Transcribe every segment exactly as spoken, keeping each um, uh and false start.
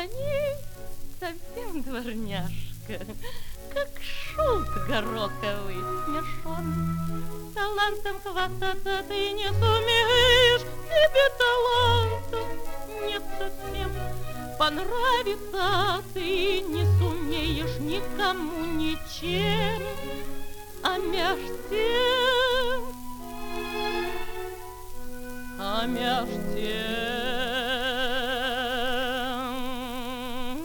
ней совсем дворняжка, как шут гороховый смешон. Талантом хвастаться ты не сумеешь, тебе талантов нет совсем. Понравиться ты не сумеешь никому ничем, а меж тем, а меж тем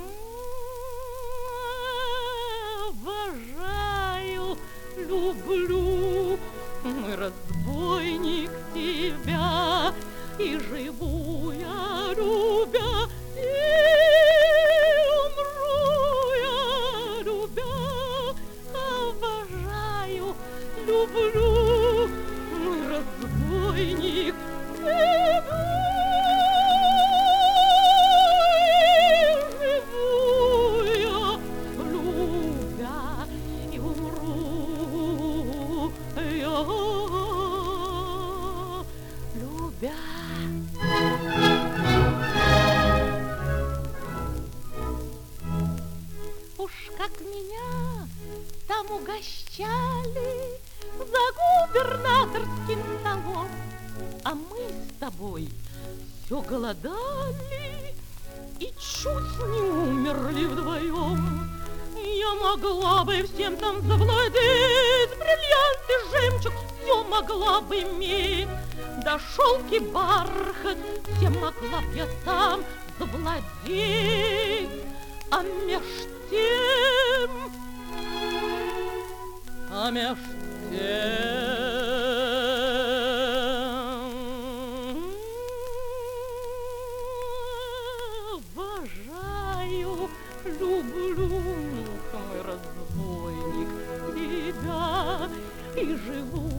обожаю, люблю, мой разбойник, тебя, и живу я, любя, и умру я, любя, обожаю, люблю, мой разбойник, тебя, и живу я, любя, и умру я, любя. Уж как меня там угощали за губернаторским столом, а мы с тобой все голодали и чуть не умерли вдвоем. Я могла бы всем там завладеть, бриллианты, жемчуг, все могла бы иметь, да шелк и бархат, всем могла б я там завладеть. А меж тем, а меж тем обожаю, люблю, мой разбойник, тебя, и живу